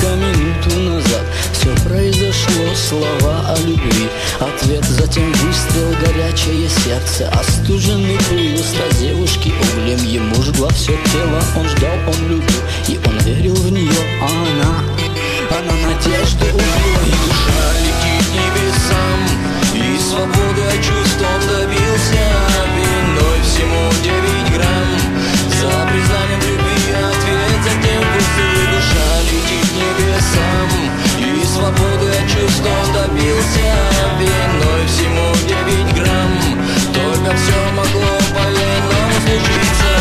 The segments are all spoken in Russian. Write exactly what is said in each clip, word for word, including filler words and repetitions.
только минуту назад все произошло, слова о любви, ответ, затем выстрел, горячее сердце, остуженный пыл уста девушки углем. Ему жгла все тело, он ждал, он любил, и он верил в нее, а она, она надежду убила. И душа летит к небесам, и свободы от чувств он добился, виной всему девять грамм, за признанием любви ответ, затем поцелуй. Душа летит к небесам, и свободы от чувств он добился, виной всему девять грамм, только все могло по-иному случиться.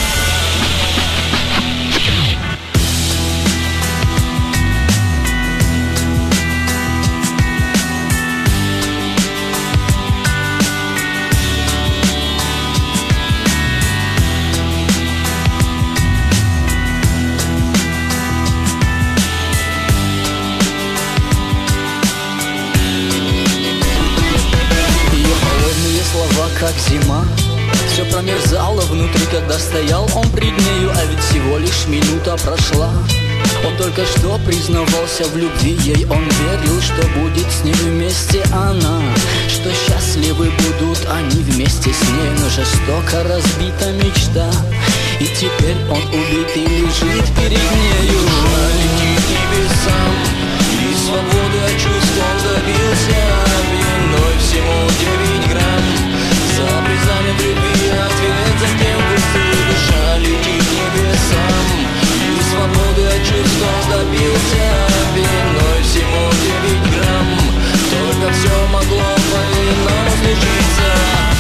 Как зима, все промерзало внутри, когда стоял он пред нею, а ведь всего лишь минута прошла. Он только что признавался в любви ей, он верил, что будет с ней вместе она, что счастливы будут они вместе с ней, но жестоко разбита мечта, и теперь он убитый лежит перед нею. Душа летит к небесам, и свободы от чувств он добился, виной всему девять грамм, за признанием любви ответ, затем поцелуй. Душа летит к небесам, и свободы от чувств он добился, виной всему девять грамм, только все могло по-иному случиться.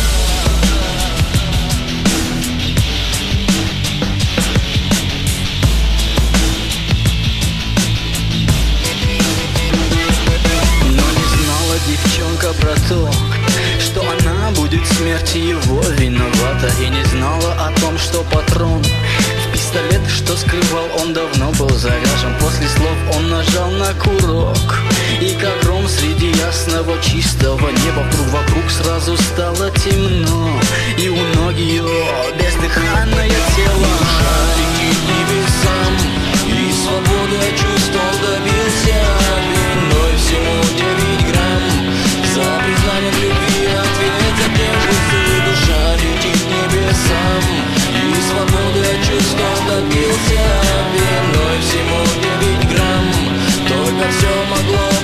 Девчонка про то, что она будет в смерти его виновата, и не знала о том, что патрон в пистолет, что скрывал он, давно был заряжен. После слов он нажал на курок, и как гром среди ясного чистого неба вдруг вокруг сразу стало темно, и у ног ее бездыханное тело. Душа летит к небесам, и свободы от чувств он добился, виной всему девять грамм, за признанием любви ответ, затем поцелуй. Душа летит к небесам, и свободы от чувств он добился, виной всему девять грамм, только все могло